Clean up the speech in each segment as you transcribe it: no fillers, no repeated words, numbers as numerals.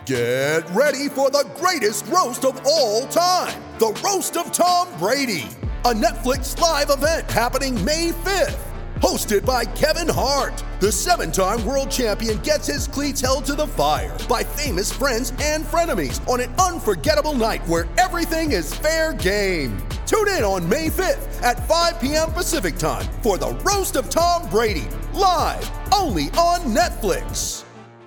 Get ready for the greatest roast of all time, the Roast of Tom Brady, a Netflix live event happening May 5th. Hosted by Kevin Hart, the 7-time world champion gets his cleats held to the fire by famous friends and frenemies on an unforgettable night where everything is fair game. Tune in on May 5th at 5 p.m. Pacific time for the Roast of Tom Brady, live only on Netflix.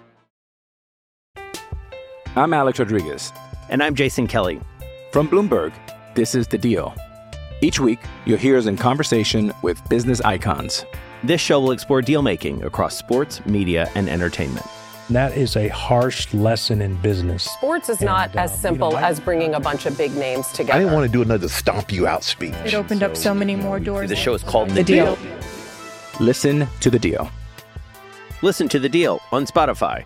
I'm Alex Rodriguez. And I'm Jason Kelly. From Bloomberg, this is The Deal. Each week, you'll hear us in conversation with business icons. This show will explore deal-making across sports, media, and entertainment. That is a harsh lesson in business. Sports is not as simple as bringing a bunch of big names together. I didn't want to do another stomp you out speech. It opened up so many more doors. The show is called The Deal. Listen to The Deal. Listen to The Deal on Spotify.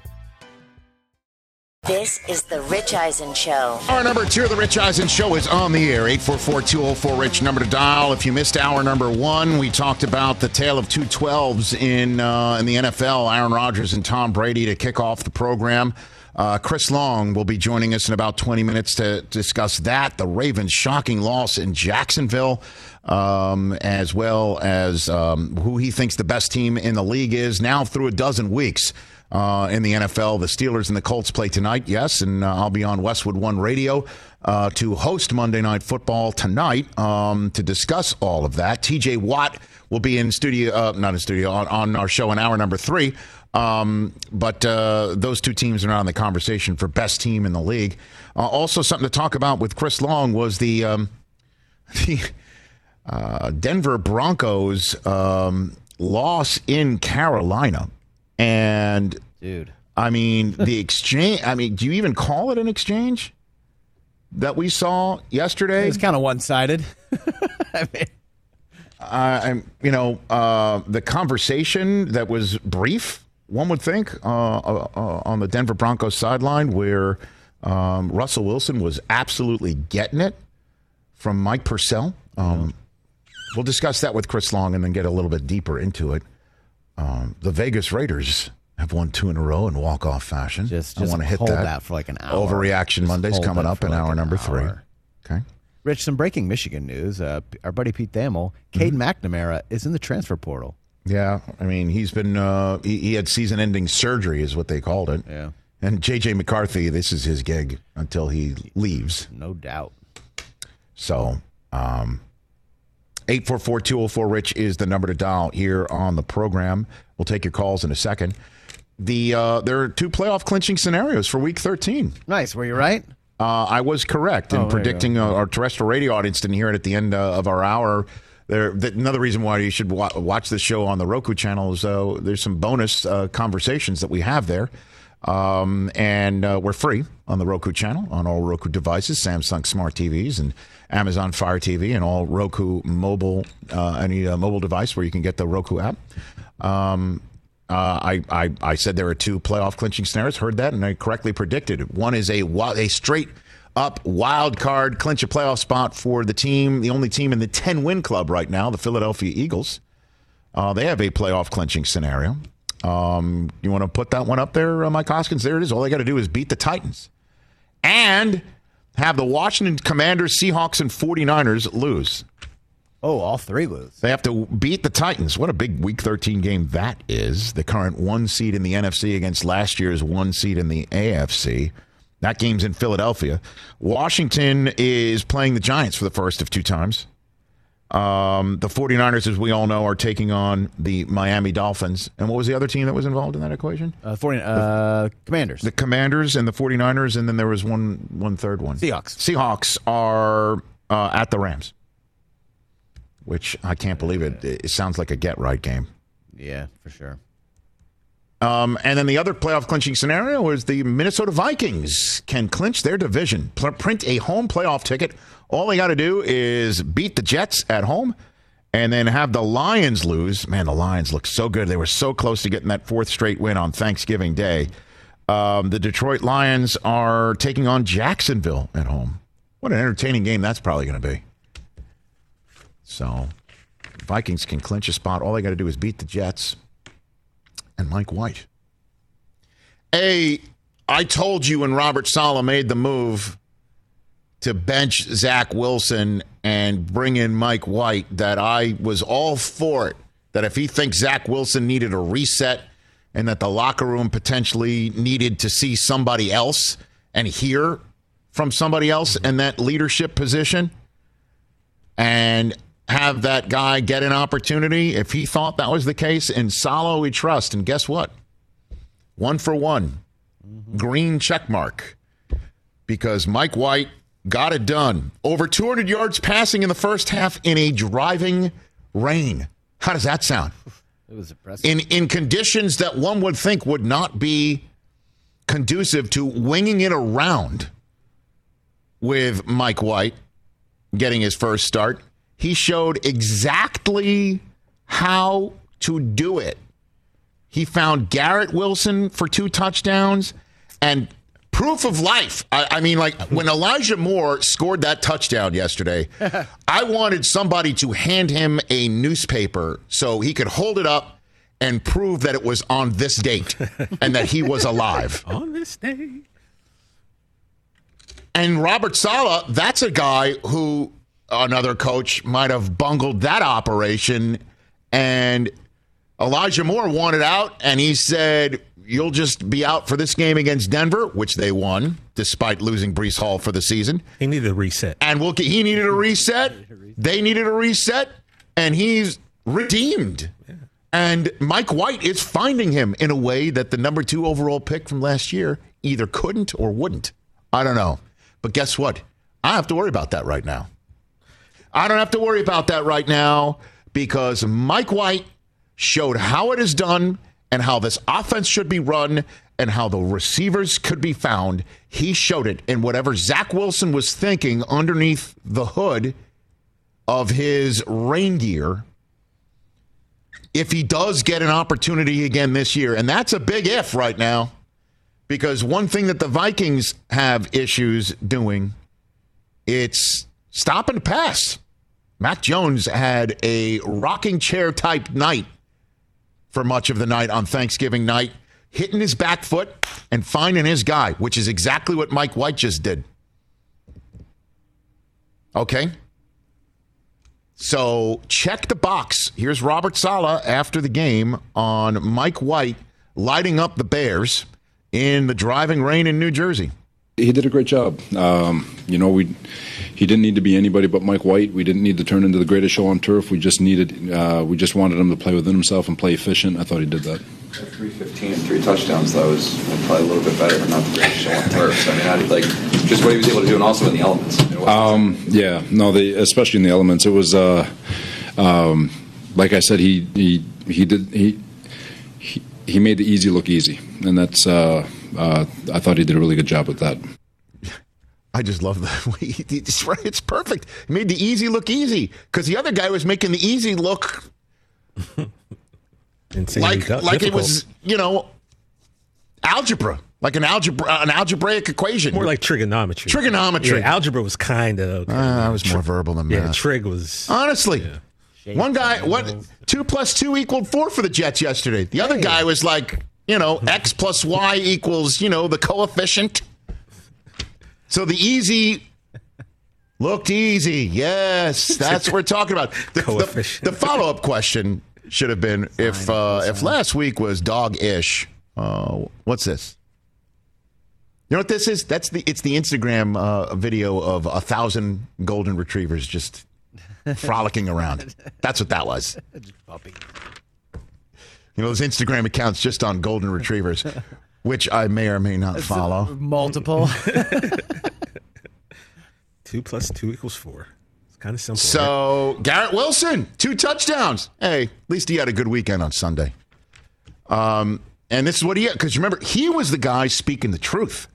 This is The Rich Eisen Show. Hour number 2 of The Rich Eisen Show is on the air. 844-204-RICH, number to dial. If you missed hour number 1, we talked about the tale of 2 12s in the NFL, Aaron Rodgers and Tom Brady, to kick off the program. Chris Long will be joining us in about 20 minutes to discuss that, the Ravens' shocking loss in Jacksonville, as well as who he thinks the best team in the league is now through a dozen weeks. In the NFL, the Steelers and the Colts play tonight, yes, and I'll be on Westwood One Radio to host Monday Night Football tonight to discuss all of that. TJ Watt will be in studio, not in studio, on our show in hour number 3. But those two teams are not in the conversation for best team in the league. Also, something to talk about with Chris Long was the Denver Broncos loss in Carolina. And, dude, I mean, the exchange, I mean, do you even call it an exchange that we saw yesterday? It was kind of one-sided. The conversation that was brief, one would think, on the Denver Broncos sideline where Russell Wilson was absolutely getting it from Mike Purcell. We'll discuss that with Chris Long and then get a little bit deeper into it. The Vegas Raiders have won 2 in a row in walk-off fashion. Just I want to hit hold that for like an hour. Overreaction Mondays coming up in hour number 3. Okay. Rich, some breaking Michigan news. Our buddy Pete Thamel, Cade McNamara is in the transfer portal. Yeah, I mean, he's been he had season-ending surgery is what they called it. Yeah. And J.J. McCarthy, this is his gig until he leaves. No doubt. So, 844-204-RICH is the number to dial here on the program. We'll take your calls in a second. There are 2 playoff clinching scenarios for Week 13. Nice. Were you right? I was correct in predicting our terrestrial radio audience didn't hear it at the end of our hour. Another reason why you should watch this show on the Roku channel is there's some bonus conversations that we have there. And we're free on the Roku channel, on all Roku devices, Samsung Smart TVs and Amazon Fire TV and all Roku mobile, any mobile device where you can get the Roku app. I said there are 2 playoff clinching scenarios, heard that, and I correctly predicted it. One is a straight up wild card clinch a playoff spot for the only team in the 10-win club right now, the Philadelphia Eagles. They have a playoff clinching scenario. You want to put that one up there, Mike Hoskins? There it is. All they got to do is beat the Titans and have the Washington Commanders, Seahawks, and 49ers lose. Oh, all 3 lose. They have to beat the Titans. What a big Week 13 game that is. The current 1 seed in the NFC against last year's 1 seed in the AFC. That game's in Philadelphia. Washington is playing the Giants for the first of 2 times. The 49ers, as we all know, are taking on the Miami Dolphins. And what was the other team that was involved in that equation? Commanders. The Commanders and the 49ers, and then there was one third one. Seahawks are at the Rams, which I can't believe it. It sounds like a get-right game. Yeah, for sure. And then the other playoff clinching scenario is the Minnesota Vikings can clinch their division, print a home playoff ticket. All they got to do is beat the Jets at home and then have the Lions lose. Man, the Lions look so good. They were so close to getting that 4th straight win on Thanksgiving Day. The Detroit Lions are taking on Jacksonville at home. What an entertaining game that's probably going to be. So, Vikings can clinch a spot. All they got to do is beat the Jets and Mike White. A I told you when Robert Saleh made the move to bench Zach Wilson and bring in Mike White that I was all for it, that if he thinks Zach Wilson needed a reset and that the locker room potentially needed to see somebody else and hear from somebody else in that leadership position and have that guy get an opportunity, if he thought that was the case, in Saleh we trust. And guess what? 1 for 1. Green check mark. Because Mike White got it done. Over 200 yards passing in the first half in a driving rain. How does that sound? It was impressive. In conditions that one would think would not be conducive to winging it around with Mike White getting his first start. He showed exactly how to do it. He found Garrett Wilson for 2 touchdowns and proof of life. I mean, like when Elijah Moore scored that touchdown yesterday, I wanted somebody to hand him a newspaper so he could hold it up and prove that it was on this date and that he was alive. On this day. And Robert Saleh, that's a guy who another coach might have bungled that operation. And Elijah Moore wanted out, and he said, you'll just be out for this game against Denver, which they won, despite losing Breece Hall for the season. He needed a reset. And he needed a reset. They needed a reset, and he's redeemed. Yeah. And Mike White is finding him in a way that the number 2 overall pick from last year either couldn't or wouldn't. I don't know. But guess what? I don't have to worry about that right now. I don't have to worry about that right now because Mike White showed how it is done and how this offense should be run and how the receivers could be found. He showed it in whatever Zach Wilson was thinking underneath the hood of his rain gear. If he does get an opportunity again this year, and that's a big if right now, because one thing that the Vikings have issues doing, it's stopping the pass. Mac Jones had a rocking chair type night for much of the night on Thanksgiving night, hitting his back foot and finding his guy, which is exactly what Mike White just did. Okay? So check the box. Here's Robert Saleh after the game on Mike White lighting up the Bears in the driving rain in New Jersey. He did a great job. He didn't need to be anybody but Mike White. We didn't need to turn into the greatest show on turf. We just wanted him to play within himself and play efficient. I thought he did that. 315 and 3 touchdowns. That was probably a little bit better, but not the greatest show on turf. So, I mean, just what he was able to do, and also in the elements. Especially in the elements. It was like I said. He made the easy look easy, and that's. I thought he did a really good job with that. I just love that. It's perfect. He made the easy look easy because the other guy was making the easy look like it was, algebra, like an algebraic equation. More like trigonometry. Trigonometry. Yeah, algebra was kind of. I was more verbal than math. Yeah, trig was. Honestly. Yeah. One guy, 2 + 2 = 4 for the Jets yesterday. The other guy was like, X + Y equals, the coefficient. So the easy looked easy. Yes, that's what we're talking about. The follow-up question should have been if last week was dog-ish. What's this? You know what this is? It's the Instagram video of 1,000 golden retrievers just frolicking around. That's what that was. Puppy. Those Instagram accounts just on golden retrievers, which I may or may not follow. Multiple. 2 + 2 = 4. It's kind of simple. So, right? Garrett Wilson, 2 touchdowns. Hey, at least he had a good weekend on Sunday. And this is what he had. Because remember, he was the guy speaking the truth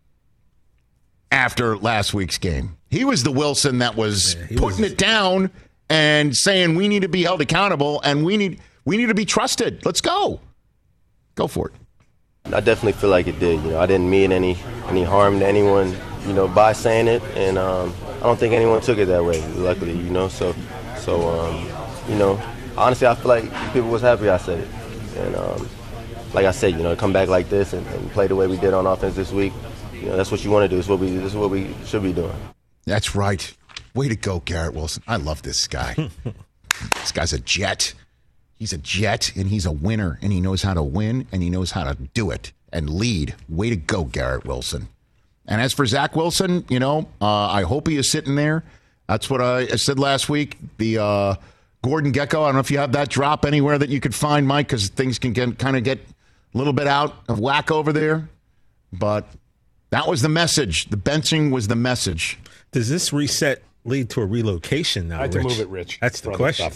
after last week's game. He was the Wilson that was putting it down and saying we need to be held accountable and we need to be trusted. Let's go. Go for it. I definitely feel like it did. I didn't mean any harm to anyone, by saying it, and I don't think anyone took it that way. Luckily, So, honestly, I feel like people was happy I said it, and like I said, to come back like this and play the way we did on offense this week, that's what you want to do. This is what we should be doing. That's right. Way to go, Garrett Wilson. I love this guy. This guy's a Jet. He's a Jet, and he's a winner, and he knows how to win, and he knows how to do it and lead. Way to go, Garrett Wilson. And as for Zach Wilson, I hope he is sitting there. That's what I said last week. The Gordon Gekko, I don't know if you have that drop anywhere that you could find, Mike, because things can kind of get a little bit out of whack over there. But that was the message. The benching was the message. Does this reset lead to a relocation now, I had Rich? to move it, Rich. That's the question.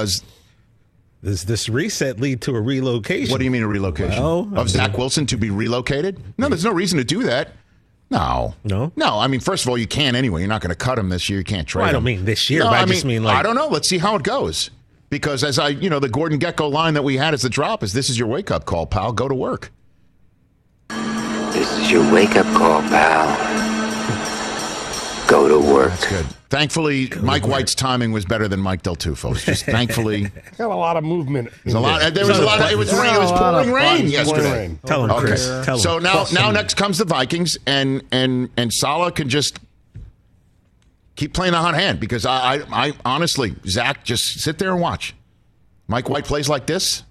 Does this reset lead to a relocation? What do you mean a relocation? Of Zach Wilson to be relocated? No, there's no reason to do that. No. I mean, first of all, you can't anyway. You're not going to cut him this year. You can't trade him. I don't mean this year, but I just mean like... I don't know. Let's see how it goes. Because as the Gordon Gekko line that we had as the drop is, this is your wake-up call, pal. Go to work. This is your wake-up call, pal. Go to work. That's good. Thankfully, Mike White's timing was better than Mike Del Tufo's. Just thankfully. Got a lot of movement. There was a lot. It was pouring rain yesterday. Tell him, Chris. Tell him. So now next comes the Vikings, and Saleh can just keep playing the hot hand, because I honestly, Zach, just sit there and watch. Mike White plays like this,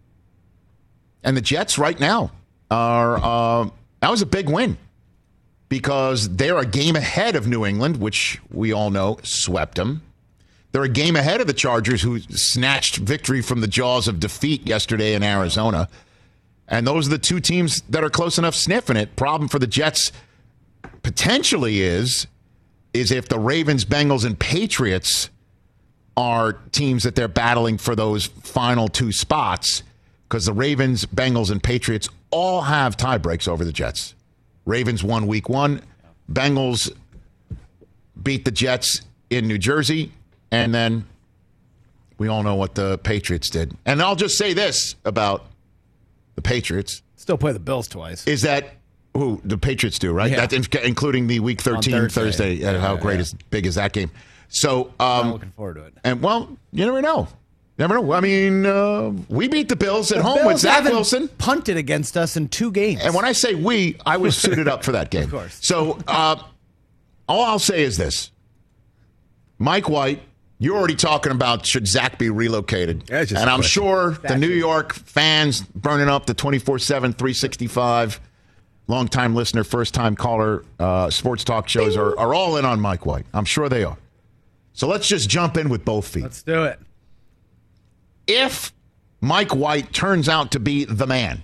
and the Jets right now are that was a big win, because they're a game ahead of New England, which we all know swept them. They're a game ahead of the Chargers, who snatched victory from the jaws of defeat yesterday in Arizona. And those are the two teams that are close enough sniffing it. Problem for the Jets potentially is if the Ravens, Bengals, and Patriots are teams that they're battling for those final two spots, because the Ravens, Bengals, and Patriots all have tie breaks over the Jets. Ravens won week 1. Bengals beat the Jets in New Jersey. And then we all know what the Patriots did. And I'll just say this about the Patriots. Still play the Bills twice. Is that who the Patriots do, right? Yeah. That's including the week 13 Thursday. How big is that game? So I'm looking forward to it. And well, you never know. I mean, we beat the Bills at home with Zach Wilson. Punted against us in 2 games. And when I say we, I was suited up for that game. Of course. So all I'll say is this. Mike White, you're already talking about should Zach be relocated. And I'm sure the New York fans burning up the 24/7, 365, long-time listener, first-time caller, sports talk shows are all in on Mike White. I'm sure they are. So let's just jump in with both feet. Let's do it. If Mike White turns out to be the man,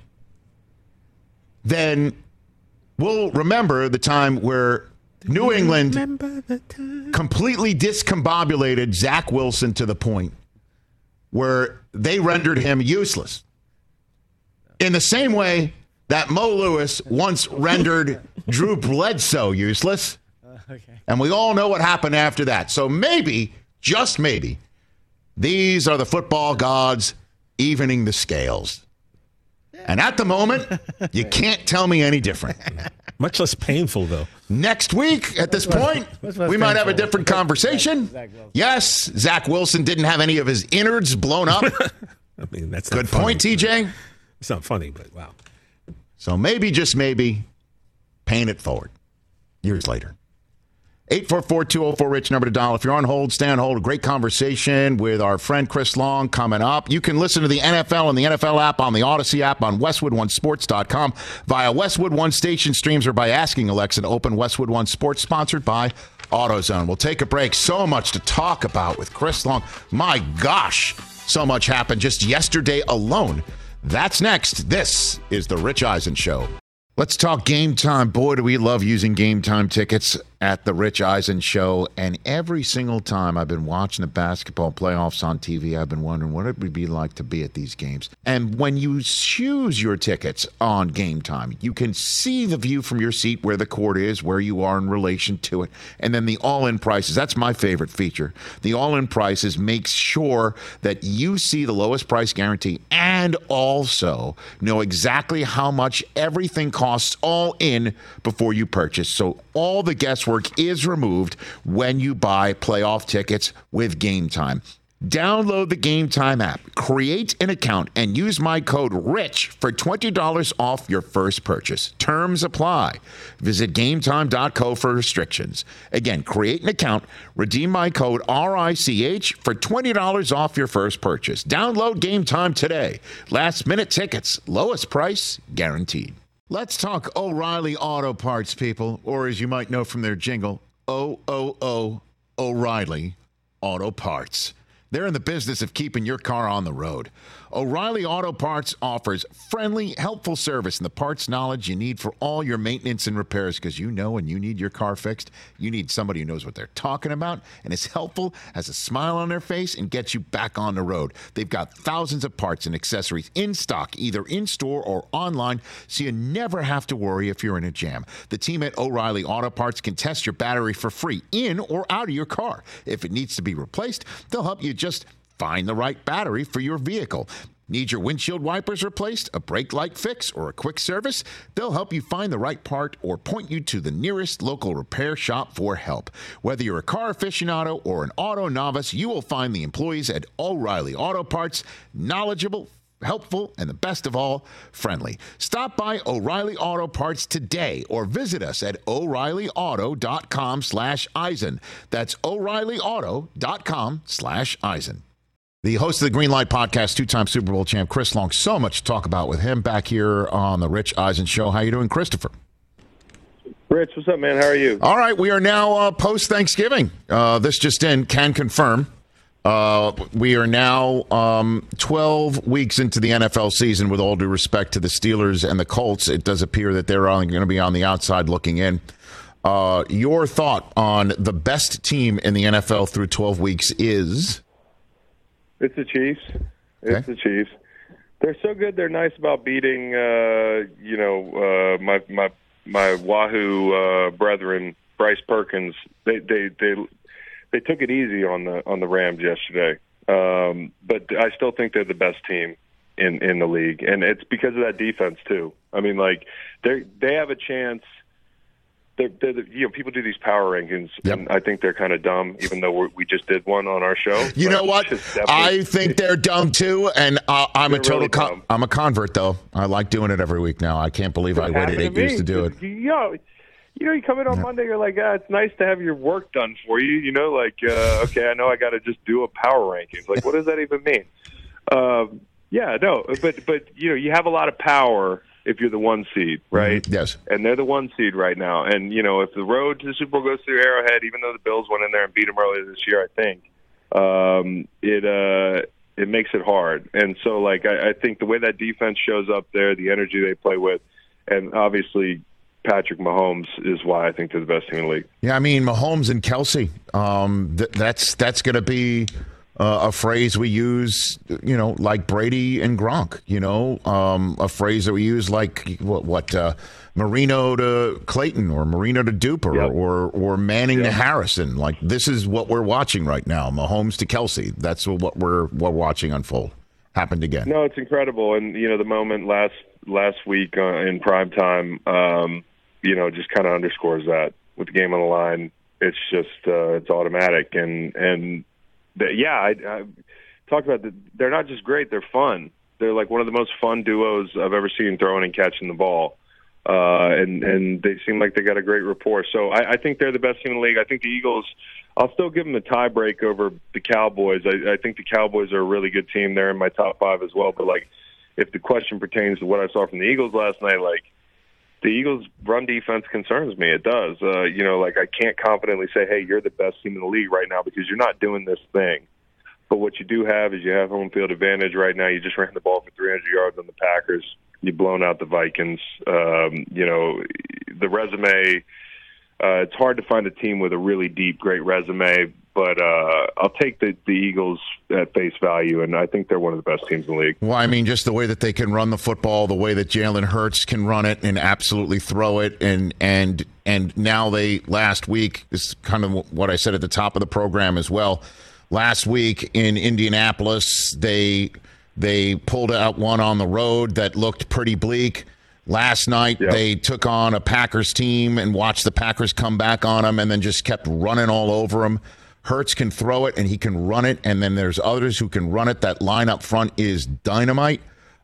then we'll remember the time where New England completely discombobulated Zach Wilson to the point where they rendered him useless. In the same way that Mo Lewis once rendered Drew Bledsoe useless. And we all know what happened after that. So maybe, just maybe, these are the football gods evening the scales. And at the moment, you can't tell me any different. Much less painful, though. Next week, at this point, we might have a different conversation. Yes, Zach Wilson didn't have any of his innards blown up. I mean, that's good point, TJ. It's not funny, but wow. So maybe, just maybe, paying it forward years later. 844-204-RICH, number to dial. If you're on hold, stay on hold. A great conversation with our friend Chris Long coming up. You can listen to the NFL and the NFL app on the Odyssey app on WestwoodOneSports.com via Westwood One station streams or by asking Alexa to open Westwood One Sports, sponsored by AutoZone. We'll take a break. So much to talk about with Chris Long. My gosh, so much happened just yesterday alone. That's next. This is The Rich Eisen Show. Let's talk Game Time. Boy, do we love using Game Time tickets at the Rich Eisen Show. And every single time I've been watching the basketball playoffs on TV, I've been wondering what it would be like to be at these games. And when you choose your tickets on Game Time, you can see the view from your seat where the court is, where you are in relation to it. And then the all-in prices. That's my favorite feature. The all-in prices makes sure that you see the lowest price guarantee and also know exactly how much everything costs all in before you purchase. So all the guesswork is removed when you buy playoff tickets with Game Time. Download the Game Time app, create an account, and use my code RICH for $20 off your first purchase. Terms apply. Visit GameTime.co for restrictions. Again, create an account, redeem my code RICH for $20 off your first purchase. Download Game Time today. Last minute tickets, lowest price guaranteed. Let's talk O'Reilly Auto Parts, people, or as you might know from their jingle, O'Reilly Auto Parts. They're in the business of keeping your car on the road. O'Reilly Auto Parts offers friendly, helpful service and the parts knowledge you need for all your maintenance and repairs, because you know when you need your car fixed, you need somebody who knows what they're talking about and is helpful, has a smile on their face, and gets you back on the road. They've got thousands of parts and accessories in stock, either in-store or online, so you never have to worry if you're in a jam. The team at O'Reilly Auto Parts can test your battery for free in or out of your car. If it needs to be replaced, they'll help you just find the right battery for your vehicle. Need your windshield wipers replaced, a brake light fix, or a quick service? They'll help you find the right part or point you to the nearest local repair shop for help. Whether you're a car aficionado or an auto novice, you will find the employees at O'Reilly Auto Parts knowledgeable, helpful, and the best of all, friendly. Stop by O'Reilly Auto Parts today or visit us at O'ReillyAuto.com/Eisen. That's O'ReillyAuto.com/Eisen. The host of the Green Light Podcast, two-time Super Bowl champ, Chris Long. So much to talk about with him back here on the Rich Eisen Show. How you doing, Christopher? Rich, what's up, man? How are you? All right, we are now post-Thanksgiving. This just in, can confirm. We are now 12 weeks into the NFL season, with all due respect to the Steelers and the Colts. It does appear that they're only going to be on the outside looking in. Your thought on the best team in the NFL through 12 weeks is? It's the Chiefs. It's the Chiefs. They're so good. They're nice about beating, my Wahoo brethren, Bryce Perkins. They took it easy on the Rams yesterday. But I still think they're the best team in the league, and it's because of that defense too. I mean, like they have a chance. People do these power rankings, and I think they're kind of dumb, even though we just did one on our show. You know what? I think they're dumb too, and I'm a total really I'm a convert, though. I like doing it every week now. I can't believe I waited 8 years to do it. You come in on Monday, you're like, it's nice to have your work done for you. Okay, I know I got to just do a power rankings. Like, what does that even mean? But you have a lot of power if you're the one seed, right? Yes. And they're the one seed right now. And, if the road to the Super Bowl goes through Arrowhead, even though the Bills went in there and beat them earlier this year, I think, it makes it hard. And so, I think the way that defense shows up there, the energy they play with, and obviously Patrick Mahomes is why I think they're the best team in the league. Yeah, I mean, Mahomes and Kelsey, that's going to be a phrase we use, like Brady and Gronk, a phrase that we use like Marino to Clayton or Marino to Duper or Manning to Harrison. Like, this is what we're watching right now. Mahomes to Kelsey. That's what we're watching unfold. Happened again. No, it's incredible. And, the moment last week in prime time, just kind of underscores that. With the game on the line, it's just it's automatic. I talked about they're not just great, they're fun. They're like one of the most fun duos I've ever seen throwing and catching the ball. And they seem like they got a great rapport. So I think they're the best team in the league. I think the Eagles, I'll still give them a tie break over the Cowboys. I think the Cowboys are a really good team. They're in my top 5 as well. But, if the question pertains to what I saw from the Eagles last night, the Eagles' run defense concerns me. It does. I can't confidently say, hey, you're the best team in the league right now, because you're not doing this thing. But what you do have is you have home field advantage right now. You just ran the ball for 300 yards on the Packers. You've blown out the Vikings. The resume, it's hard to find a team with a really deep, great resume. But I'll take the Eagles at face value, and I think they're one of the best teams in the league. Well, I mean, just the way that they can run the football, the way that Jalen Hurts can run it and absolutely throw it, and now last week is kind of what I said at the top of the program as well. Last week in Indianapolis, they pulled out one on the road that looked pretty bleak. Last night, they took on a Packers team and watched the Packers come back on them and then just kept running all over them. Hurts can throw it and he can run it, and then there's others who can run it. That line up front is dynamite.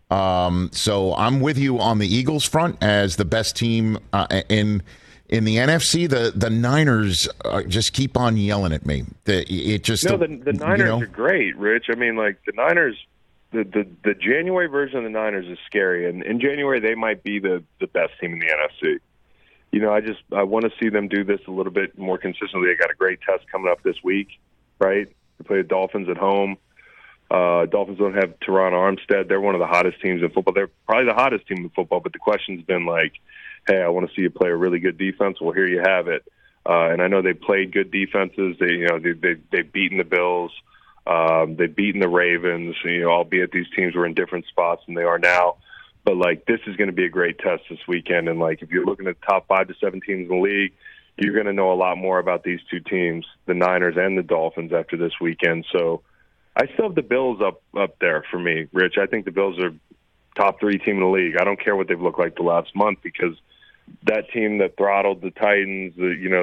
So I'm with you on the Eagles front as the best team in the NFC. The Niners just keep on yelling at me. The Niners are great, Rich. I mean, like the Niners, the January version of the Niners is scary, and in January they might be the best team in the NFC. You know, I want to see them do this a little bit more consistently. They got a great test coming up this week, right? They play the Dolphins at home. Dolphins don't have Teron Armstead. They're one of the hottest teams in football. They're probably the hottest team in football, but the question's been like, hey, I want to see you play a really good defense. Well, here you have it. And I know they played good defenses. They've beaten the Bills. They've beaten the Ravens, albeit these teams were in different spots than they are now. But, like, this is going to be a great test this weekend. And, like, if you're looking at the top 5 to 7 teams in the league, you're going to know a lot more about these two teams, the Niners and the Dolphins, after this weekend. So I still have the Bills up there for me, Rich. I think the Bills are top 3 team in the league. I don't care what they've looked like the last month, because that team that throttled the Titans,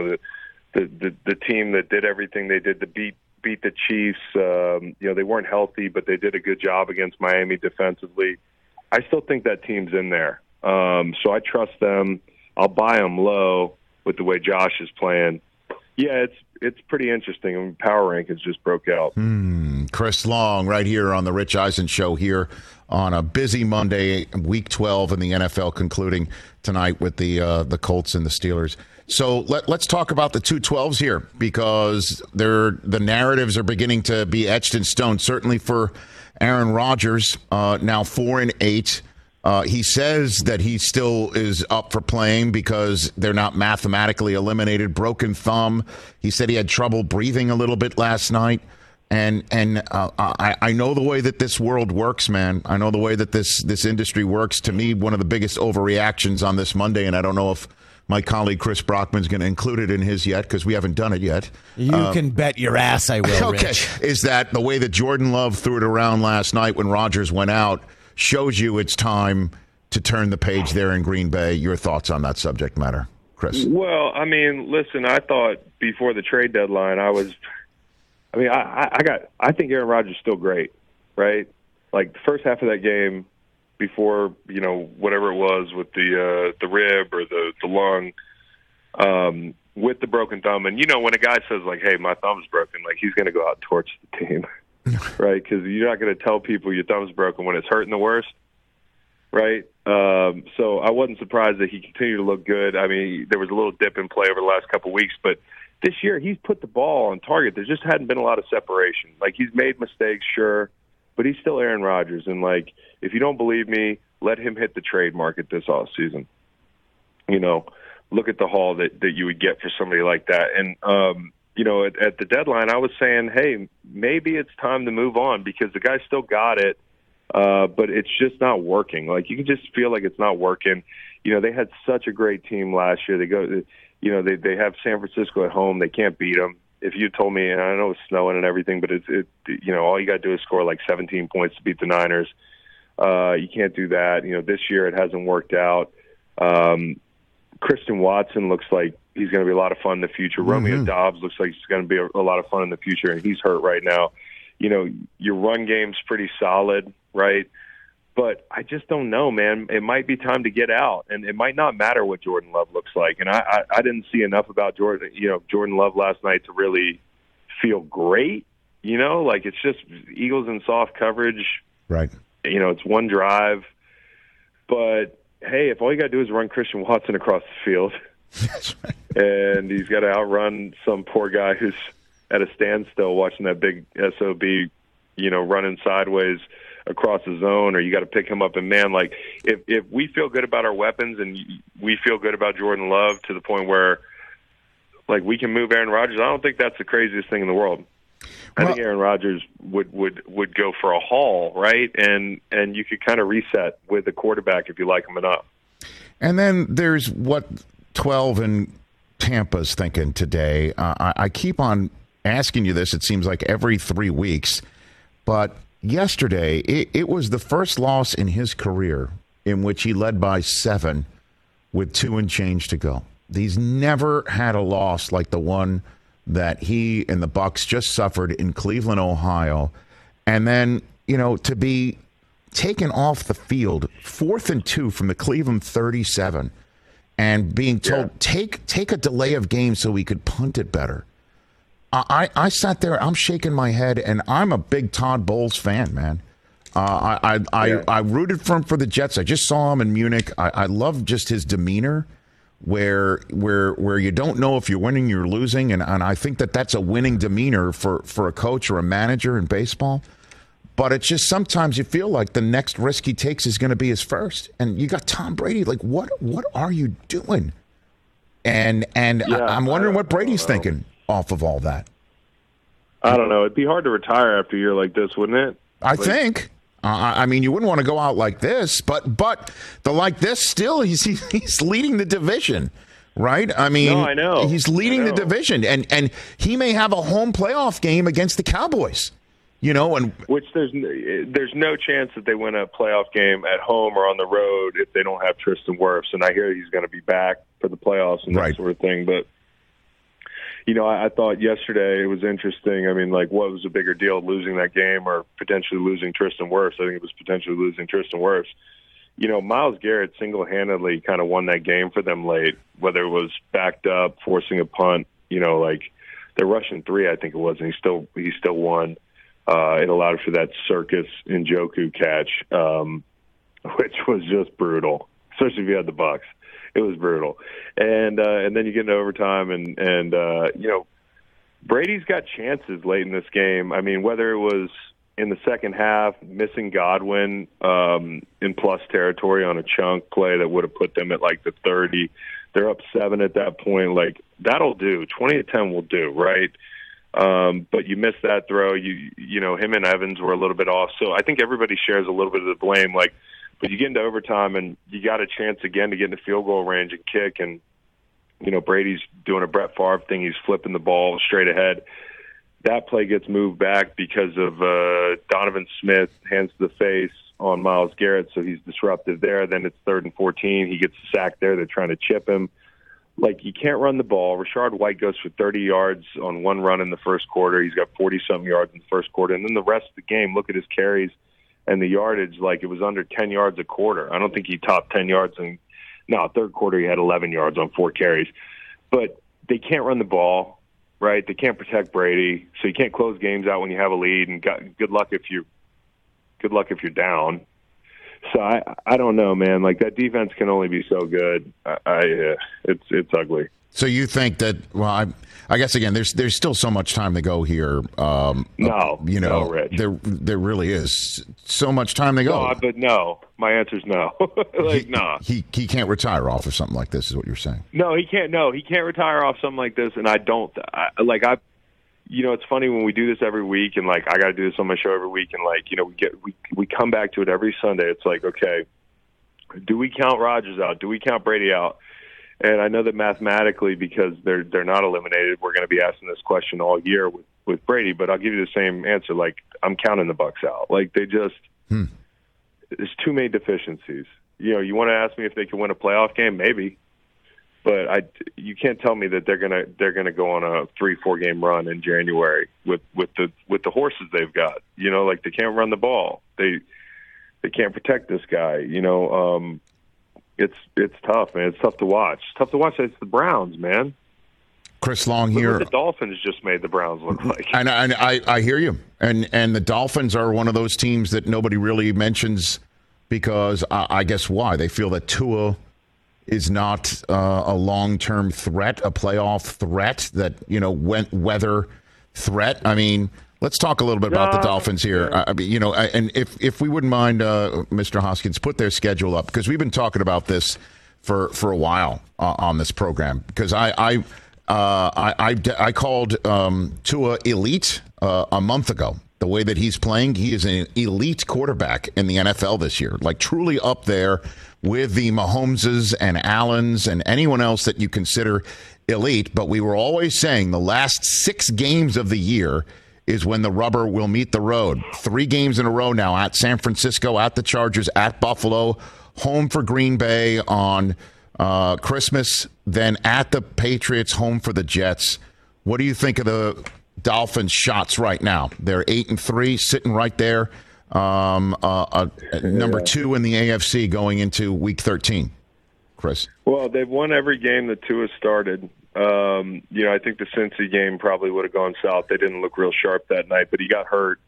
the team that did everything they did to beat the Chiefs, they weren't healthy, but they did a good job against Miami defensively. I still think that team's in there. So I trust them. I'll buy them low with the way Josh is playing. Yeah, it's pretty interesting. I mean, Power Rankings just broke out. Chris Long right here on the Rich Eisen Show here on a busy Monday, Week 12 in the NFL, concluding tonight with the Colts and the Steelers. So let's talk about the 2-12s here, because the narratives are beginning to be etched in stone, certainly for Aaron Rodgers, now 4-8. He says that he still is up for playing because they're not mathematically eliminated. Broken thumb. He said he had trouble breathing a little bit last night. And I know the way that this world works, man. I know the way that this industry works. To me, one of the biggest overreactions on this Monday, and I don't know if my colleague Chris Brockman's going to include it in his yet, because we haven't done it yet. You can bet your ass I will, okay. Rich. Is that the way that Jordan Love threw it around last night when Rodgers went out shows you it's time to turn the page there in Green Bay. Your thoughts on that subject matter, Chris? Well, I mean, listen, I thought before the trade deadline I think Aaron Rodgers is still great, right? Like the first half of that game, before, whatever it was with the rib or the lung, with the broken thumb. And, when a guy says, like, hey, my thumb's broken, like, he's going to go out and torch the team, right? Because you're not going to tell people your thumb's broken when it's hurting the worst, right? So I wasn't surprised that he continued to look good. I mean, there was a little dip in play over the last couple of weeks, but this year he's put the ball on target. There just hadn't been a lot of separation. Like, he's made mistakes, sure, but he's still Aaron Rodgers. And, like, if you don't believe me, let him hit the trade market this offseason. Look at the haul that you would get for somebody like that. And, at the deadline, I was saying, hey, maybe it's time to move on, because the guy still got it, but it's just not working. Like, you can just feel like it's not working. They had such a great team last year. They have San Francisco at home. They can't beat them. If you told me, and I know it's snowing and everything, but all you got to do is score like 17 points to beat the Niners. You can't do that. This year it hasn't worked out. Christian Watson looks like he's going to be a lot of fun in the future. Mm-hmm. Romeo Doubs looks like he's going to be a lot of fun in the future, and he's hurt right now. Your run game's pretty solid, right? But I just don't know, man. It might be time to get out, and it might not matter what Jordan Love looks like. And I didn't see enough about Jordan Love last night to really feel great. Like, it's just Eagles in soft coverage. Right. It's one drive. But, hey, if all you got to do is run Christian Watson across the field, that's right, and he's got to outrun some poor guy who's at a standstill watching that big SOB, running sideways across the zone, or you got to pick him up and man. Like, if we feel good about our weapons and we feel good about Jordan Love to the point where, like, we can move Aaron Rodgers, I don't think that's the craziest thing in the world. I think Aaron Rodgers would go for a haul, right? And you could kind of reset with the quarterback if you like him enough. And then there's what 12 and Tampa's thinking today. I keep on asking you this, it seems like every 3 weeks, but yesterday it was the first loss in his career in which he led by 7 with 2 and change to go. He's never had a loss like the one that he and the Bucs just suffered in Cleveland, Ohio, and then, to be taken off the field 4th and 2 from the Cleveland 37 and being told, take a delay of game so we could punt it better. I sat there, I'm shaking my head, and I'm a big Todd Bowles fan, man. I rooted for him for the Jets. I just saw him in Munich. I love just his demeanor, where you don't know if you're winning, you're losing, and I think that's a winning demeanor for a coach or a manager in baseball. But it's just sometimes you feel like the next risk he takes is going to be his first, and you got Tom Brady. Like, what are you doing? And I'm wondering what Brady's thinking off of all that. I don't know. It'd be hard to retire after a year like this, wouldn't it? I think. I mean, you wouldn't want to go out like this, but the like this still, he's leading the division, right? I mean, no, I know. He's leading the division, and he may have a home playoff game against the Cowboys, and which there's no chance that they win a playoff game at home or on the road if they don't have Tristan Wirfs, and I hear he's going to be back for the playoffs and that sort of thing, but. I thought yesterday it was interesting. I mean, like, what was a bigger deal, losing that game or potentially losing Tristan Wirfs? I think it was potentially losing Tristan Wirfs. Myles Garrett single-handedly kind of won that game for them late, whether it was backed up, forcing a punt, like they're rushing 3, I think it was, and he still won. It allowed for that Circus Njoku catch, which was just brutal, especially if you had the Bucs. It was brutal. And then you get into overtime, and Brady's got chances late in this game. I mean, whether it was in the second half, missing Godwin in plus territory on a chunk play that would have put them at like the 30. They're up 7 at that point. Like, that'll do. 20-10 will do, right? But you missed that throw. Him and Evans were a little bit off. So I think everybody shares a little bit of the blame. Like, but you get into overtime, and you got a chance again to get into field goal range and kick. And, Brady's doing a Brett Favre thing. He's flipping the ball straight ahead. That play gets moved back because of Donovan Smith, hands to the face on Myles Garrett, so he's disruptive there. Then it's 3rd and 14. He gets sacked there. They're trying to chip him. Like, you can't run the ball. Rashard White goes for 30 yards on one run in the first quarter. He's got 40-something yards in the first quarter. And then the rest of the game, look at his carries and the yardage, like it was under 10 yards a quarter. I don't think he topped 10 yards. Third quarter he had 11 yards on 4 carries. But they can't run the ball, right? They can't protect Brady, so you can't close games out when you have a lead. And good luck if you're down. So I don't know, man. Like, that defense can only be so good. It's ugly. So you think that? Well, I guess again, there's still so much time to go here. No, Rich. There really is so much time to go. No, but no. My answer is no. No. He can't retire off of something like this, is what you're saying. No, he can't. No, he can't retire off something like this. And I don't. It's funny when we do this every week, and like I got to do this on my show every week, and like we come back to it every Sunday. It's like, okay, do we count Rodgers out? Do we count Brady out? And I know that mathematically, because they're not eliminated, we're going to be asking this question all year with Brady. But I'll give you the same answer. Like, I'm counting the Bucs out. Like, they just there's too many deficiencies. You want to ask me if they can win a playoff game? Maybe, but you can't tell me that they're gonna go on a 3-4 game run in January with the horses they've got. Like, they can't run the ball. They can't protect this guy. It's tough, man. It's tough to watch. It's tough to watch. It's the Browns, man. Chris Long here. Look what the Dolphins just made the Browns look like. And I hear you. And the Dolphins are one of those teams that nobody really mentions because I guess why? They feel that Tua is not a long-term threat, a playoff threat, that, weather threat. I mean, let's talk a little bit about the Dolphins here. And if we wouldn't mind, Mr. Hoskins, put their schedule up, because we've been talking about this for a while on this program. Because I called Tua elite a month ago. The way that he's playing, he is an elite quarterback in the NFL this year, like truly up there with the Mahomeses and Allens and anyone else that you consider elite. But we were always saying the last 6 games of the year is when the rubber will meet the road. 3 games in a row now, at San Francisco, at the Chargers, at Buffalo, home for Green Bay on Christmas, then at the Patriots, home for the Jets. What do you think of the Dolphins' shots right now? They're 8-3, sitting right there, number 2 in the AFC going into Week 13. Chris? Well, they've won every game that Tua started. I think the Cincy game probably would have gone south. They didn't look real sharp that night, but he got hurt.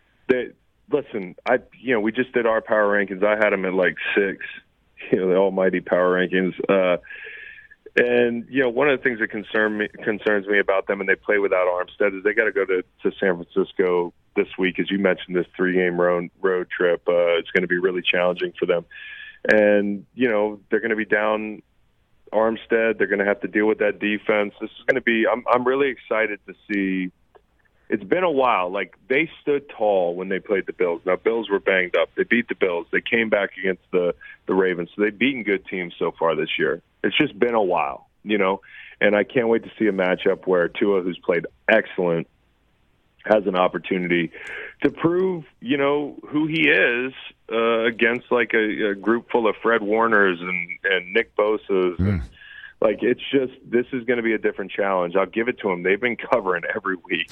We just did our power rankings. I had him at like 6, the almighty power rankings. And one of the things that concerns me about them, and they play without Armstead, is they got to go to San Francisco this week. As you mentioned, this 3-game road trip, it's going to be really challenging for them. And, they're going to be down Armstead. They're going to have to deal with that defense. This is going to be I'm really excited to see. It's been a while. Like, they stood tall when they played the Bills. Now, Bills were banged up. They beat the Bills. They came back against the Ravens. So they've beaten good teams so far this year. It's just been a while, and I can't wait to see a matchup where Tua, who's played excellent, has an opportunity to prove, who he is against like a group full of Fred Warners and Nick Bosa's. Like, it's just, this is going to be a different challenge. I'll give it to them. They've been covering every week.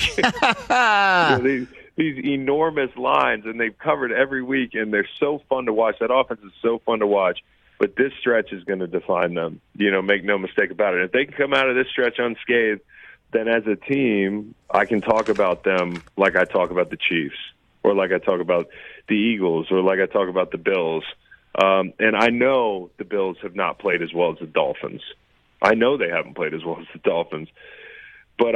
These enormous lines, and they've covered every week, and they're so fun to watch. That offense is so fun to watch. But this stretch is going to define them. Make no mistake about it. If they can come out of this stretch unscathed, then as a team, I can talk about them like I talk about the Chiefs, or like I talk about the Eagles, or like I talk about the Bills. And I know the Bills have not played as well as the Dolphins. I know they haven't played as well as the Dolphins. But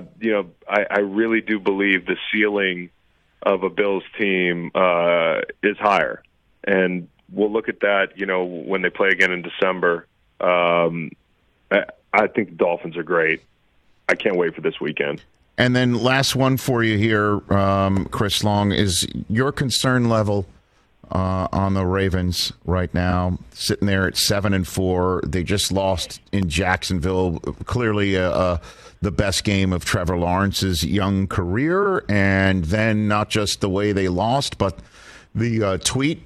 I really do believe the ceiling of a Bills team is higher. And we'll look at that, when they play again in December. I think the Dolphins are great. I can't wait for this weekend. And then last one for you here, Chris Long, is your concern level on the Ravens right now, sitting there at 7-4. They just lost in Jacksonville, clearly the best game of Trevor Lawrence's young career. And then not just the way they lost, but the tweet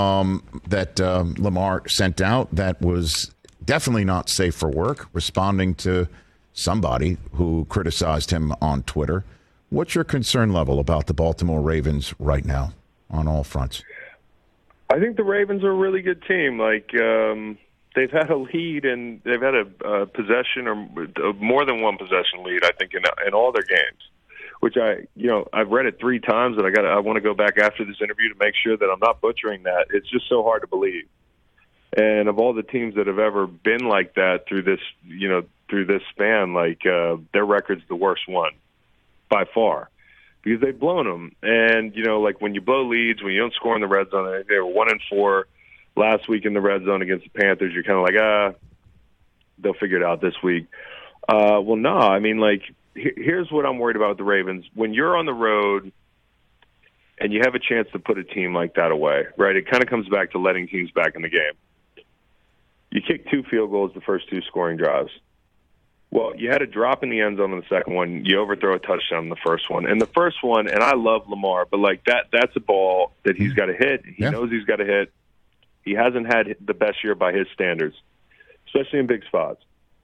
that Lamar sent out that was definitely not safe for work, responding to somebody who criticized him on Twitter. What's your concern level about the Baltimore Ravens right now on all fronts? I think the Ravens are a really good team. Like, they've had a lead, and they've had a possession or more than one possession lead, I think, in all their games, which I've read it 3 times, and I want to go back after this interview to make sure that I'm not butchering that. It's just so hard to believe. And of all the teams that have ever been like that through this span, like, their record's the worst one by far, because they've blown them. And, like, when you blow leads, when you don't score in the red zone, they were 1-4 last week in the red zone against the Panthers. You're kind of like, they'll figure it out this week. Well, no, I mean, like, here's what I'm worried about with the Ravens. When you're on the road and you have a chance to put a team like that away, right, it kind of comes back to letting teams back in the game. You kick 2 field goals the first 2 scoring drives. Well, you had a drop in the end zone in the second one. You overthrow a touchdown in the first one. And the first one, and I love Lamar, but, like, that's a ball that he's got to hit. He knows he's got to hit. He hasn't had the best year by his standards, especially in big spots.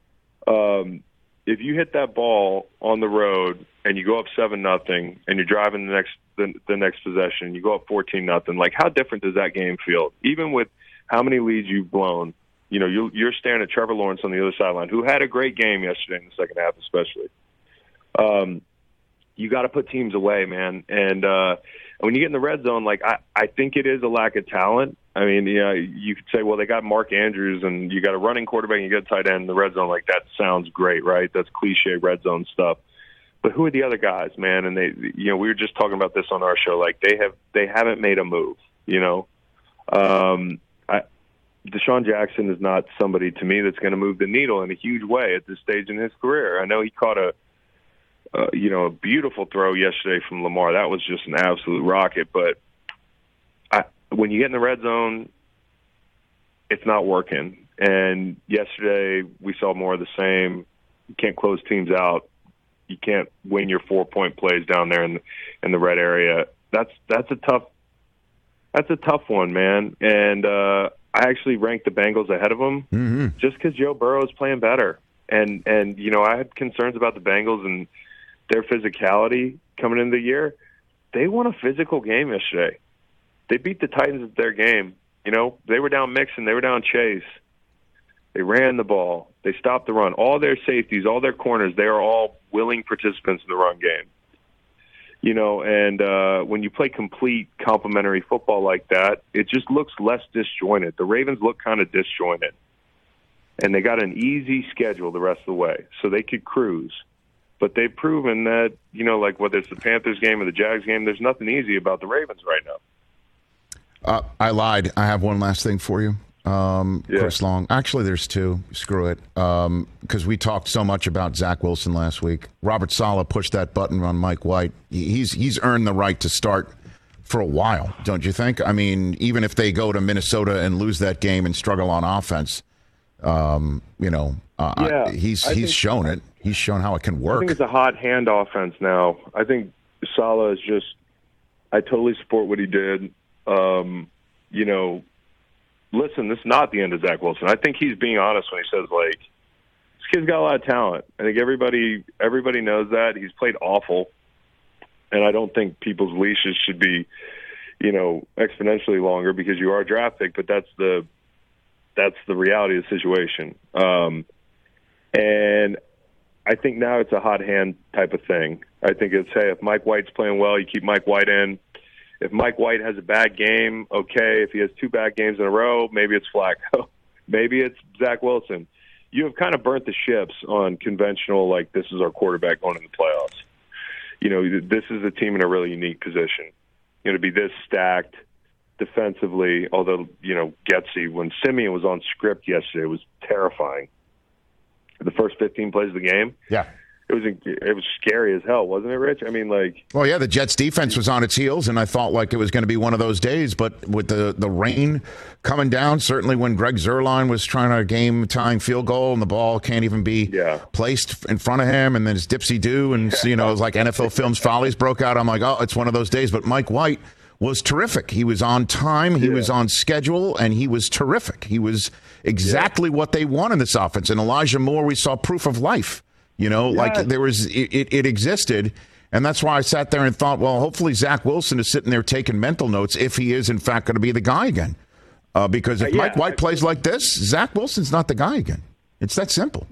If you hit that ball on the road and you go up 7-0 and you're driving the next possession, you go up 14-0, like, how different does that game feel? Even with how many leads you've blown, you're staring at Trevor Lawrence on the other sideline, who had a great game yesterday in the second half especially. You got to put teams away, man. And when you get in the red zone, like, I think it is a lack of talent. I mean, you could say, well, they got Mark Andrews, and you got a running quarterback, and you got a tight end in the red zone. Like, that sounds great, right? That's cliche red zone stuff. But who are the other guys, man? And they, we were just talking about this on our show. Like, they haven't made a move. Deshaun Jackson is not somebody to me that's going to move the needle in a huge way at this stage in his career. I know he caught a beautiful throw yesterday from Lamar. That was just an absolute rocket. But when you get in the red zone, it's not working. And yesterday we saw more of the same. You can't close teams out. You can't win your 4-point plays down there in the red area. That's a tough one, man. And I actually ranked the Bengals ahead of them just because Joe Burrow is playing better. And I had concerns about the Bengals and their physicality coming into the year. They won a physical game yesterday. They beat the Titans at their game. They were down Mixon, they were down Chase. They ran the ball. They stopped the run. All their safeties, all their corners, they are all willing participants in the run game. And when you play complete complementary football like that, it just looks less disjointed. The Ravens look kind of disjointed. And they got an easy schedule the rest of the way, so they could cruise. But they've proven that, like whether it's the Panthers game or the Jags game, there's nothing easy about the Ravens right now. I lied. I have one last thing for you. Chris Long. Actually, there's two. Screw it. Because we talked so much about Zach Wilson last week. Robert Saleh pushed that button on Mike White. He's earned the right to start for a while, don't you think? I mean, even if they go to Minnesota and lose that game and struggle on offense, he's shown it. He's shown how it can work. I think it's a hot hand offense now. I think Saleh is just – I totally support what he did. Listen, this is not the end of Zach Wilson. I think he's being honest when he says, this kid's got a lot of talent. I think everybody knows that. He's played awful, and I don't think people's leashes should be, exponentially longer because you are a draft pick, but that's the reality of the situation. And I think now it's a hot hand type of thing. I think it's, hey, if Mike White's playing well, you keep Mike White in. If Mike White has a bad game, okay. If he has 2 bad games in a row, maybe it's Flacco. Maybe it's Zach Wilson. You have kind of burnt the ships on conventional, this is our quarterback going in the playoffs. This is a team in a really unique position. To be this stacked defensively, although, Getsy, when Simeon was on script yesterday, it was terrifying. The first 15 plays of the game. Yeah. It was scary as hell, wasn't it, Rich? I mean, Well, yeah, the Jets' defense was on its heels, and I thought it was going to be one of those days. But with the rain coming down, certainly when Greg Zuerlein was trying a game-tying field goal and the ball can't even be placed in front of him, and then it's dipsy-do, and, it was like NFL Films Follies broke out. I'm like, oh, it's one of those days. But Mike White was terrific. He was on time, he was on schedule, and he was terrific. He was exactly what they want in this offense. And Elijah Moore, we saw proof of life. There was it existed, and that's why I sat there and thought, well, hopefully Zach Wilson is sitting there taking mental notes if he is in fact going to be the guy again. Because if Mike White plays like this, Zach Wilson's not the guy again. It's that simple.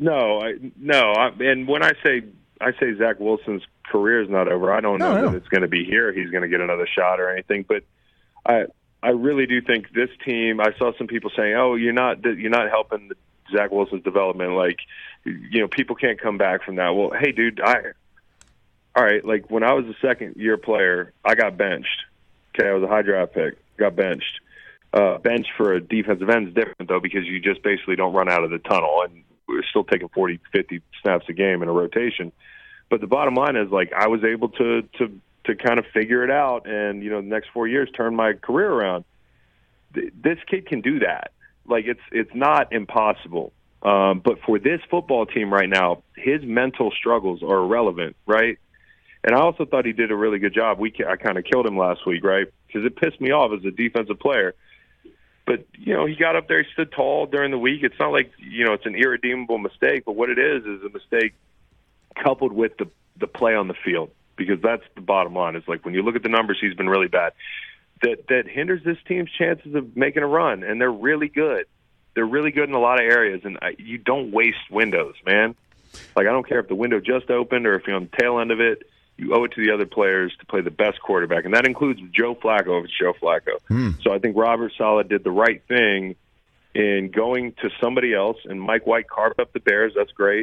And when I say Zach Wilson's career is not over, I don't know that it's going to be here. He's going to get another shot or anything, but I really do think this team. I saw some people saying, "Oh, you're not helping Zach Wilson's development." People can't come back from that. Well, hey, dude, all right, when I was a second-year player, I got benched. Okay, I was a high draft pick, got benched. Bench for a defensive end is different, though, because you just basically don't run out of the tunnel, and we're still taking 40, 50 snaps a game in a rotation. But the bottom line is, I was able to kind of figure it out and, the next 4 years turn my career around. This kid can do that. It's not impossible. But for this football team right now, his mental struggles are irrelevant, right? And I also thought he did a really good job. I kind of killed him last week, right? Because it pissed me off as a defensive player. But, he got up there, he stood tall during the week. It's not like, it's an irredeemable mistake, but what it is a mistake coupled with the play on the field, because that's the bottom line. It's when you look at the numbers, he's been really bad. That hinders this team's chances of making a run, and they're really good. They're really good in a lot of areas, and you don't waste windows, man. I don't care if the window just opened or if you're on the tail end of it. You owe it to the other players to play the best quarterback, and that includes Joe Flacco if it's Joe Flacco. So I think Robert Saleh did the right thing in going to somebody else, and Mike White carved up the Bears. That's great.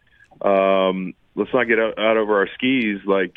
Let's not get out over our skis.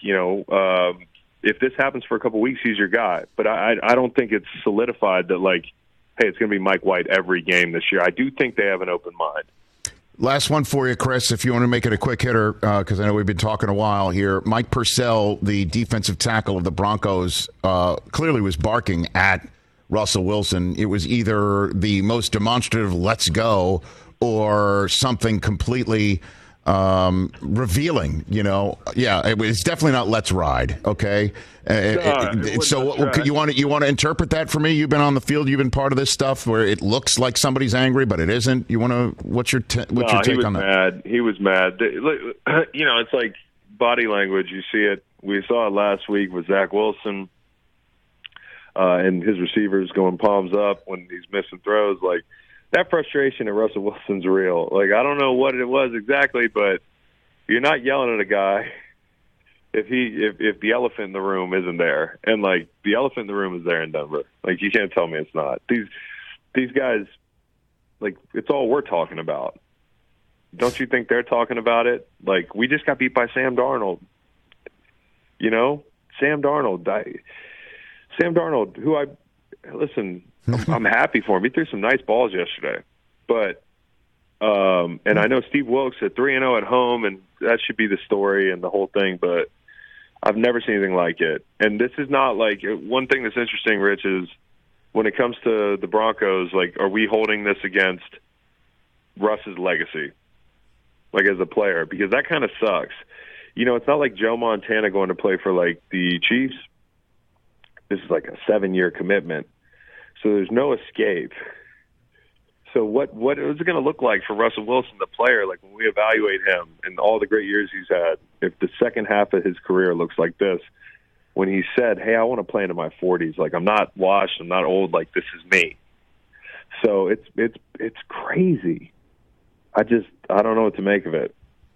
If this happens for a couple weeks, he's your guy. But I don't think it's solidified that, hey, it's going to be Mike White every game this year. I do think they have an open mind. Last one for you, Chris, if you want to make it a quick hitter, because I know we've been talking a while here. Mike Purcell, the defensive tackle of the Broncos, clearly was barking at Russell Wilson. It was either the most demonstrative let's go or something completely revealing, it's definitely not let's ride. Okay. So you want to interpret that for me? You've been on the field. You've been part of this stuff where it looks like somebody's angry, but it isn't. You want to, what's your take on that? He was mad. It's like body language. You see it. We saw it last week with Zach Wilson and his receivers going palms up when he's missing throws. Like, that frustration at Russell Wilson's real. Like, I don't know what it was exactly, but you're not yelling at a guy if the elephant in the room isn't there. And, like, the elephant in the room is there in Denver. Like, you can't tell me it's not. These guys, like, it's all we're talking about. Don't you think they're talking about it? Like, we just got beat by Sam Darnold. Sam Darnold, who I'm happy for him. He threw some nice balls yesterday. But and I know Steve Wilkes at 3-0 at home, and that should be the story and the whole thing, but I've never seen anything like it. And this is not like, one thing that's interesting, Rich, is when it comes to the Broncos, like, are we holding this against Russ's legacy, like, as a player? Because that kind of sucks. It's not like Joe Montana going to play for, like, the Chiefs. This is like a 7-year commitment. So there's no escape. So what is it going to look like for Russell Wilson, the player, like, when we evaluate him and all the great years he's had, if the second half of his career looks like this, when he said, hey, I want to play into my 40s. Like, I'm not washed. I'm not old. Like, this is me. So it's crazy. I don't know what to make of it.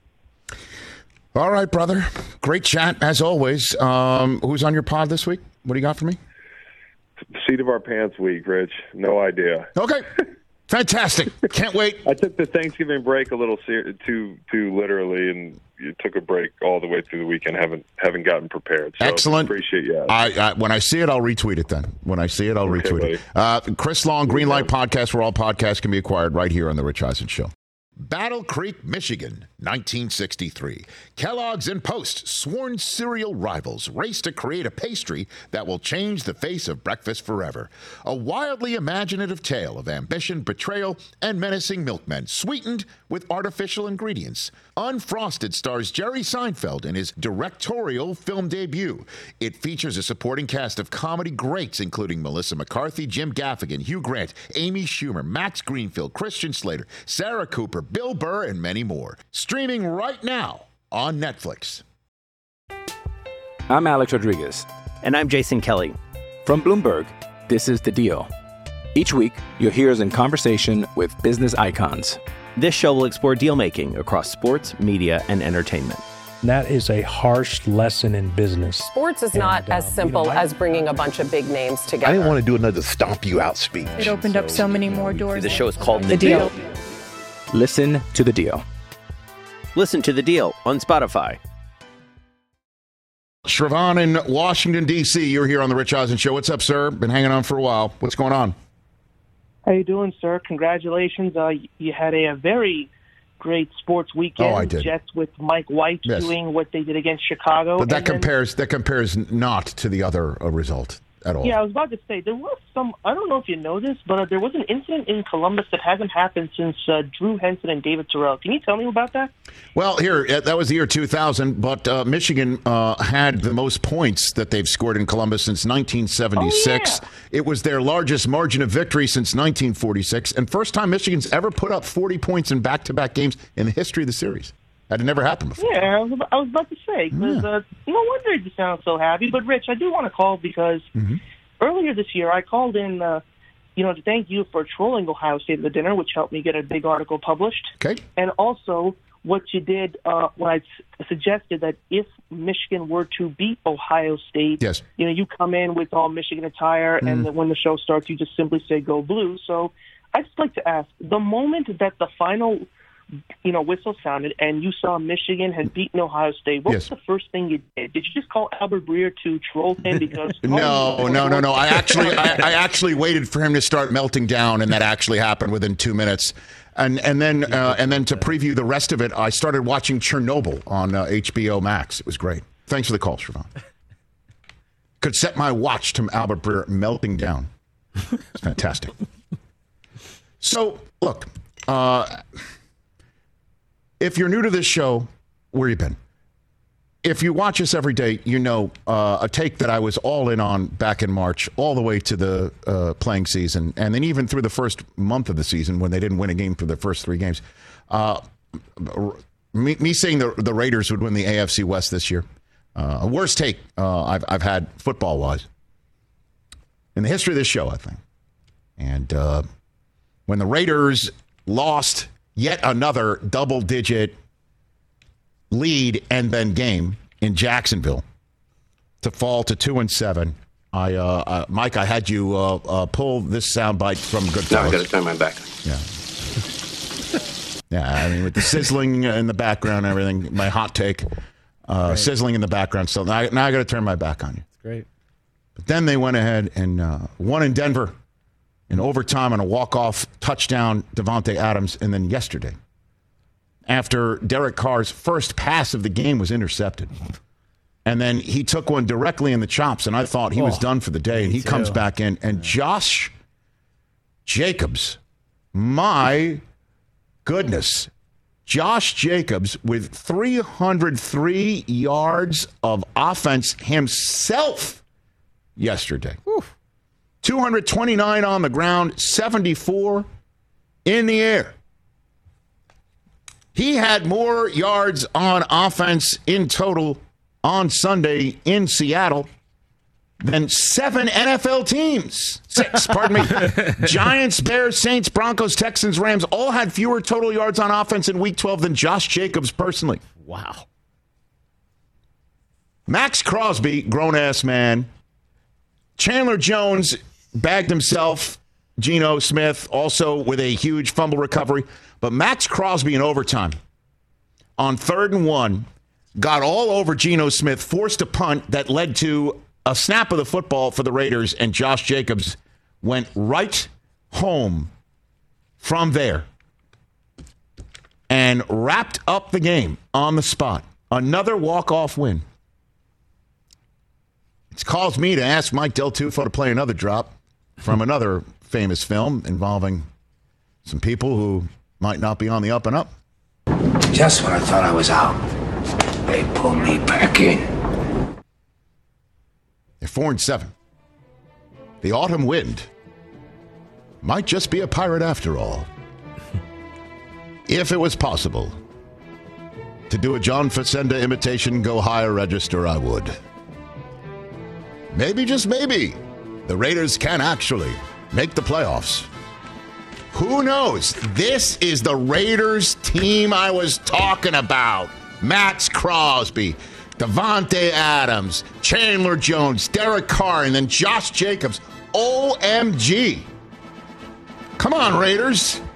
All right, brother. Great chat, as always. Who's on your pod this week? What do you got for me? Seat of our pants week, Rich. No idea. Okay. Fantastic. Can't wait. I took the Thanksgiving break a little too literally, and you took a break all the way through the weekend. Haven't gotten prepared. So excellent. Appreciate you. When I see it, I'll retweet it then. When I see it, I'll retweet it. Chris Long, Greenlight Podcast, where all podcasts can be acquired, right here on The Rich Eisen Show. Battle Creek, Michigan, 1963. Kellogg's and Post, sworn cereal rivals, race to create a pastry that will change the face of breakfast forever. A wildly imaginative tale of ambition, betrayal, and menacing milkmen, sweetened with artificial ingredients. Unfrosted stars Jerry Seinfeld in his directorial film debut. It features a supporting cast of comedy greats, including Melissa McCarthy, Jim Gaffigan, Hugh Grant, Amy Schumer, Max Greenfield, Christian Slater, Sarah Cooper, Bill Burr, and many more. Streaming right now on Netflix. I'm Alex Rodriguez. And I'm Jason Kelly. From Bloomberg, this is The Deal. Each week, you'll hear us in conversation with business icons. This show will explore deal-making across sports, media, and entertainment. That is a harsh lesson in business. Sports is not as simple as bringing a bunch of big names together. I didn't want to do another stomp you out speech. It opened up so many more doors. The show is called The Deal. Listen to The Deal. Listen to The Deal on Spotify. Shravan in Washington, D.C., you're here on The Rich Eisen Show. What's up, sir? Been hanging on for a while. What's going on? How you doing, sir? Congratulations. You had a very great sports weekend. Oh, I did. Jets with Mike White doing what they did against Chicago. But that compares not to the other result at all. Yeah, I was about to say, there was some, I don't know if you know this, but there was an incident in Columbus that hasn't happened since Drew Henson and David Terrell. Can you tell me about that? Well, that was the year 2000, but Michigan had the most points that they've scored in Columbus since 1976. Oh, yeah. It was their largest margin of victory since 1946, and first time Michigan's ever put up 40 points in back-to-back games in the history of the series. That had never happened before. Yeah, I was about to say, because no wonder you sound so happy. But, Rich, I do want to call because earlier this year I called in, to thank you for trolling Ohio State at the dinner, which helped me get a big article published. Okay. And also what you did when I suggested that if Michigan were to beat Ohio State, yes, you come in with all Michigan attire, and then when the show starts, you just simply say, go blue. So I'd just like to ask, the moment that the final whistle sounded and you saw Michigan had beaten Ohio State, what was the first thing you did? Did you just call Albert Breer to troll him? Because No. I actually waited for him to start melting down, and that actually happened within 2 minutes. And then to preview the rest of it, I started watching Chernobyl on HBO Max. It was great. Thanks for the call, Shravan. Could set my watch to Albert Breer melting down. It's fantastic. So, look, if you're new to this show, where you been? If you watch us every day, you know a take that I was all in on back in March, all the way to the playing season, and then even through the first month of the season when they didn't win a game for the first 3 games. Me saying the Raiders would win the AFC West this year. Worst take I've had football-wise in the history of this show, I think. And when the Raiders lost yet another double-digit lead and then game in Jacksonville to fall to 2-7, Mike, I had you pull this soundbite from Goodfellas. No, I got to turn my back. Yeah. Yeah, I mean, with the sizzling in the background and everything, my hot take, sizzling in the background. So now I got to turn my back on you. It's great. But then they went ahead and won in Denver in overtime on a walk-off touchdown, Davante Adams. And then yesterday, after Derek Carr's first pass of the game was intercepted, and then he took one directly in the chops, and I thought he was done for the day. And he comes back in, and Josh Jacobs, my goodness, Josh Jacobs with 303 yards of offense himself yesterday. 229 on the ground, 74 in the air. He had more yards on offense in total on Sunday in Seattle than 7 NFL teams. 6, pardon me. Giants, Bears, Saints, Broncos, Texans, Rams all had fewer total yards on offense in Week 12 than Josh Jacobs personally. Wow. Max Crosby, grown-ass man. Chandler Jones bagged himself. Geno Smith also with a huge fumble recovery. But Max Crosby in overtime on 3rd and 1 got all over Geno Smith, forced a punt that led to a snap of the football for the Raiders, and Josh Jacobs went right home from there and wrapped up the game on the spot. Another walk-off win. It's caused me to ask Mike Del Tufo to play another drop from another famous film involving some people who might not be on the up and up. Just when I thought I was out, they pulled me back in. They're 4-7. The autumn wind might just be a pirate after all. If it was possible to do a John Facenda imitation, go higher register, I would. Maybe, just maybe, the Raiders can actually make the playoffs. Who knows? This is the Raiders team I was talking about. Max Crosby, Davante Adams, Chandler Jones, Derek Carr, and then Josh Jacobs. OMG. Come on, Raiders.